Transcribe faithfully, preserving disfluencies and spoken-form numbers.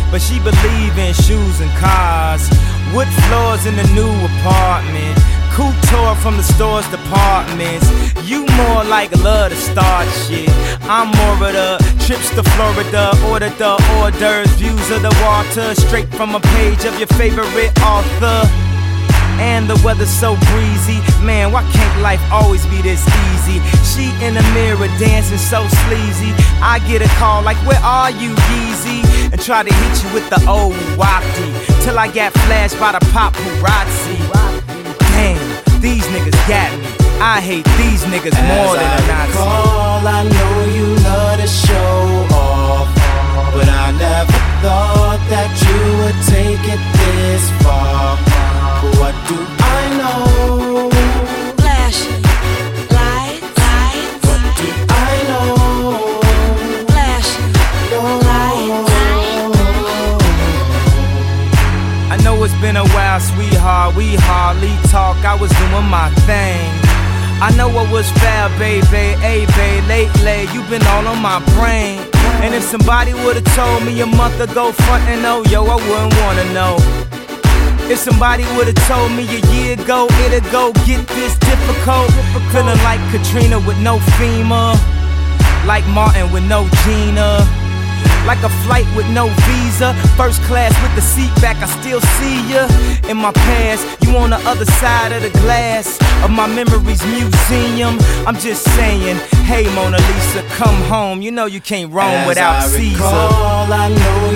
but she believe in shoes and cars. Wood floors in the new apartment. Couture from the store's departments. You more like love to start shit. I'm more of the trips to Florida. Order the hors d'oeuvres, views of the water, straight from a page of your favorite author. And the weather's so breezy. Man, why can't life always be this easy? She in the mirror dancing so sleazy. I get a call like, where are you, Yeezy? And try to hit you with the old wapty, till I got flashed by the paparazzi. Damn, these niggas got me. I hate these niggas more than a Nazi. Recall, I know you love to show off, but I never thought that you would take it this far. What do I know? Flashing lights, lights. What do I know? Flashing lights, I know it's been a while, sweetheart. We hardly talk. I was doing my thing. I know I was foul, baby. Hey, babe, lately you been all on my brain. And if somebody would've told me a month ago, front and oh, yo, I wouldn't wanna know. If somebody would've told me a year ago, it'd go get this difficult. Feeling like Katrina with no FEMA, like Martin with no Gina, like a flight with no visa. First class with the seat back, I still see ya. In my past, you on the other side of the glass of my memories museum. I'm just saying, hey Mona Lisa, come home. You know you can't roam As without I Caesar. recall, I know